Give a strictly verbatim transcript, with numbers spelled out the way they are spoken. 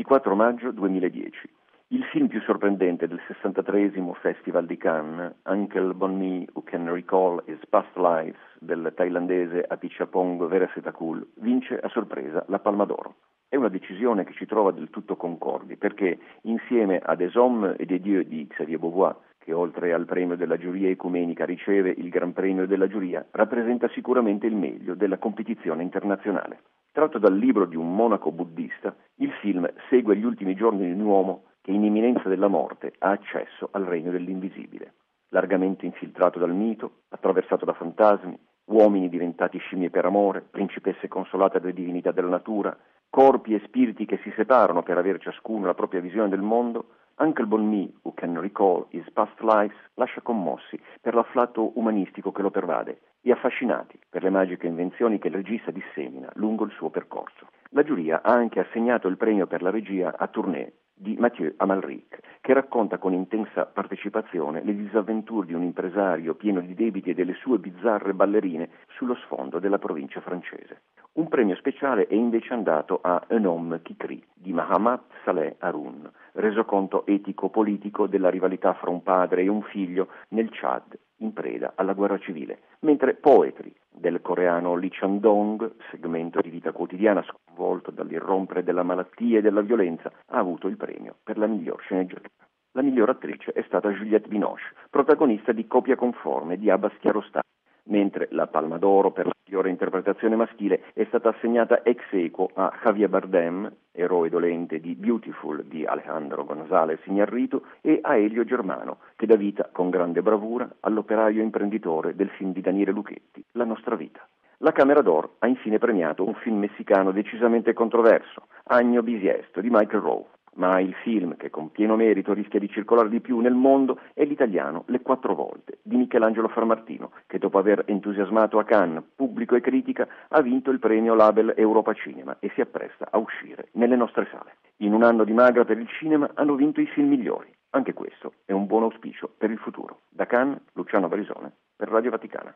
ventiquattro maggio duemiladieci. Il film più sorprendente del sessantatreesimo Festival di Cannes, Uncle Bonmi Who Can Recall His Past Lives, del thailandese Apichatpong Veerasetthakul, vince a sorpresa la Palma d'Oro. È una decisione che ci trova del tutto concordi, perché insieme a Des Hommes et des Dieux di Xavier Beauvois, che oltre al premio della giuria ecumenica riceve il Gran Premio della giuria, rappresenta sicuramente il meglio della competizione internazionale. Tratto dal libro di un monaco buddista, il film segue gli ultimi giorni di un uomo che in imminenza della morte ha accesso al regno dell'invisibile. Largamente infiltrato dal mito, attraversato da fantasmi, uomini diventati scimmie per amore, principesse consolate dalle divinità della natura, corpi e spiriti che si separano per aver ciascuno la propria visione del mondo, Uncle Bonmi Who Can Recall His Past Lives lascia commossi per l'afflato umanistico che lo pervade e affascinati per le magiche invenzioni che il regista dissemina lungo il suo percorso. La giuria ha anche assegnato il premio per la regia a Tournée di Mathieu Amalric, che racconta con intensa partecipazione le disavventure di un impresario pieno di debiti e delle sue bizzarre ballerine sullo sfondo della provincia francese. Un premio speciale è invece andato a Un homme qui crie di Mahamat Saleh Haroun, resoconto etico-politico della rivalità fra un padre e un figlio nel Chad, in preda alla guerra civile, mentre Poetry del coreano Lee Chang-dong, segmento di vita quotidiana sconvolto dall'irrompere della malattia e della violenza, ha avuto il premio per la miglior sceneggiatura. La miglior attrice è stata Juliette Binoche, protagonista di Copia conforme di Abbas Kiarostami, mentre la Palma d'Oro per la migliore interpretazione maschile è stata assegnata ex aequo a Javier Bardem, eroe dolente di Beautiful di Alejandro González Iñárritu, e a Elio Germano, che dà vita con grande bravura all'operaio imprenditore del film di Daniele Lucchetti, La nostra vita. La Camera d'Or ha infine premiato un film messicano decisamente controverso, Año Bisiesto di Michael Rowe. Ma il film che con pieno merito rischia di circolare di più nel mondo è l'italiano Le quattro volte di Michelangelo Farmartino, che dopo aver entusiasmato a Cannes pubblico e critica ha vinto il premio Label Europa Cinema e si appresta a uscire nelle nostre sale. In un anno di magra per il cinema hanno vinto i film migliori. Anche questo è un buon auspicio per il futuro. Da Cannes, Luciano Barisone per Radio Vaticana.